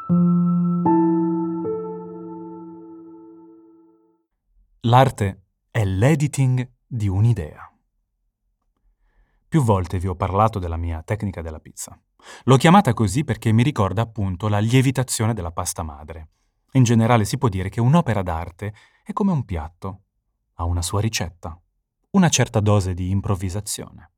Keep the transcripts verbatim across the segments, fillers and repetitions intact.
L'arte è l'editing di un'idea. Più volte vi ho parlato della mia tecnica della pizza. L'ho chiamata così perché mi ricorda appunto la lievitazione della pasta madre. In generale si può dire che un'opera d'arte è come un piatto, ha una sua ricetta, una certa dose di improvvisazione.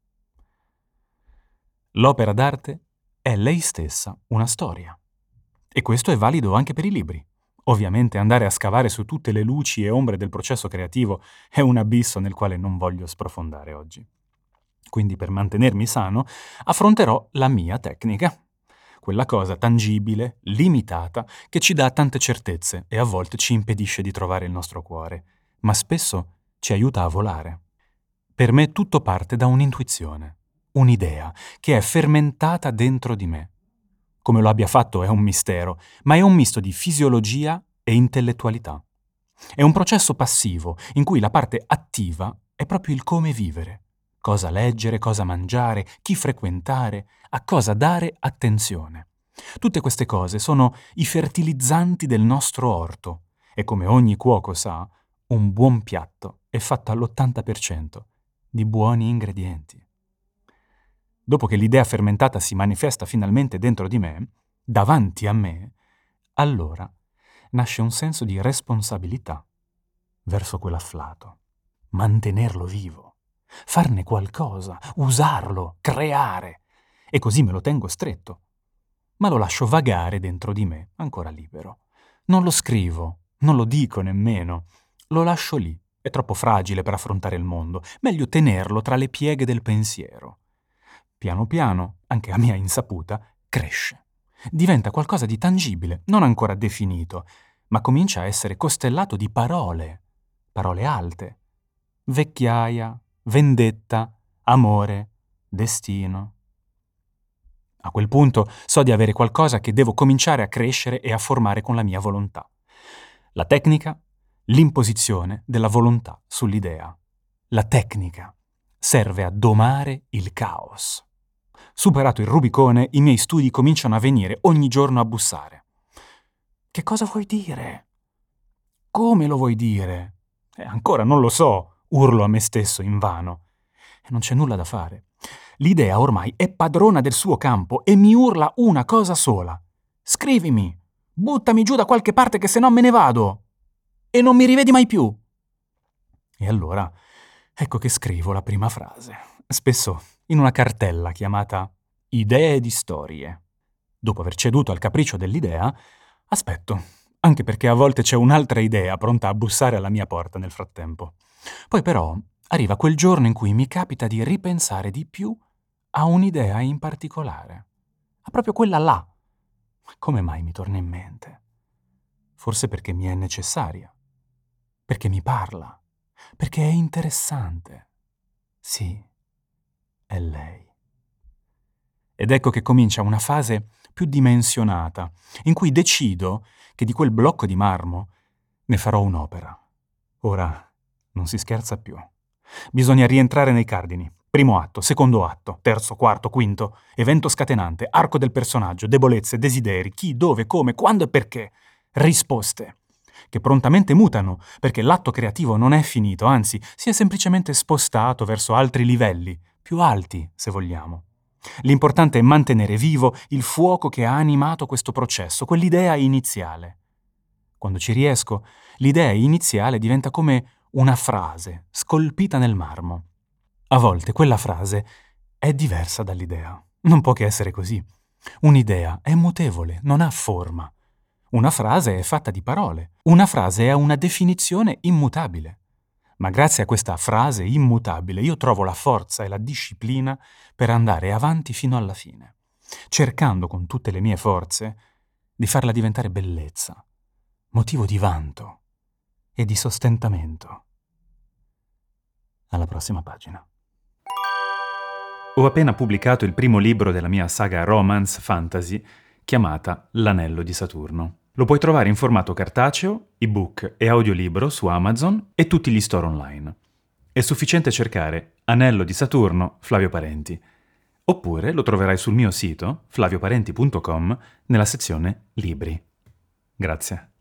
L'opera d'arte è lei stessa una storia. E questo è valido anche per i libri. Ovviamente andare a scavare su tutte le luci e ombre del processo creativo è un abisso nel quale non voglio sprofondare oggi. Quindi per mantenermi sano affronterò la mia tecnica, quella cosa tangibile, limitata, che ci dà tante certezze e a volte ci impedisce di trovare il nostro cuore, ma spesso ci aiuta a volare. Per me tutto parte da un'intuizione, un'idea che è fermentata dentro di me. Come lo abbia fatto è un mistero, ma è un misto di fisiologia e intellettualità. È un processo passivo in cui la parte attiva è proprio il come vivere, cosa leggere, cosa mangiare, chi frequentare, a cosa dare attenzione. Tutte queste cose sono i fertilizzanti del nostro orto e come ogni cuoco sa, un buon piatto è fatto all'ottanta per cento di buoni ingredienti. Dopo che l'idea fermentata si manifesta finalmente dentro di me, davanti a me, allora nasce un senso di responsabilità verso quell'afflato, mantenerlo vivo, farne qualcosa, usarlo, creare, e così me lo tengo stretto. Ma lo lascio vagare dentro di me, ancora libero. Non lo scrivo, non lo dico nemmeno, lo lascio lì, è troppo fragile per affrontare il mondo, meglio tenerlo tra le pieghe del pensiero. Piano piano, anche a mia insaputa, cresce. Diventa qualcosa di tangibile, non ancora definito, ma comincia a essere costellato di parole, parole alte. Vecchiaia, vendetta, amore, destino. A quel punto so di avere qualcosa che devo cominciare a crescere e a formare con la mia volontà. La tecnica, l'imposizione della volontà sull'idea. La tecnica serve a domare il caos. Superato il Rubicone, i miei studi cominciano a venire ogni giorno a bussare. Che cosa vuoi dire? Come lo vuoi dire? Eh, ancora non lo so, urlo a me stesso invano. E non c'è nulla da fare. L'idea ormai è padrona del suo campo e mi urla una cosa sola. Scrivimi! Buttami giù da qualche parte che se no me ne vado! E non mi rivedi mai più! E allora, ecco che scrivo la prima frase. Spesso in una cartella chiamata Idee di storie. Dopo aver ceduto al capriccio dell'idea, aspetto, anche perché a volte c'è un'altra idea pronta a bussare alla mia porta nel frattempo. Poi però arriva quel giorno in cui mi capita di ripensare di più a un'idea in particolare. A proprio quella là. Come mai mi torna in mente? Forse perché mi è necessaria. Perché mi parla. Perché è interessante. Sì, è lei. Ed ecco che comincia una fase più dimensionata, in cui decido che di quel blocco di marmo ne farò un'opera. Ora non si scherza più. Bisogna rientrare nei cardini. Primo atto, secondo atto, terzo, quarto, quinto, evento scatenante, arco del personaggio, debolezze, desideri, chi, dove, come, quando e perché. Risposte, che prontamente mutano, perché l'atto creativo non è finito, anzi, si è semplicemente spostato verso altri livelli, più alti, se vogliamo. L'importante è mantenere vivo il fuoco che ha animato questo processo, quell'idea iniziale. Quando ci riesco, l'idea iniziale diventa come una frase scolpita nel marmo. A volte quella frase è diversa dall'idea. Non può che essere così. Un'idea è mutevole, non ha forma. Una frase è fatta di parole. Una frase ha una definizione immutabile. Ma grazie a questa frase immutabile io trovo la forza e la disciplina per andare avanti fino alla fine, cercando con tutte le mie forze di farla diventare bellezza, motivo di vanto e di sostentamento. Alla prossima pagina. Ho appena pubblicato il primo libro della mia saga romance fantasy chiamata L'Anello di Saturno. Lo puoi trovare in formato cartaceo, ebook e audiolibro su Amazon e tutti gli store online. È sufficiente cercare Anello di Saturno Flavio Parenti. Oppure lo troverai sul mio sito flavioparenti punto com nella sezione Libri. Grazie.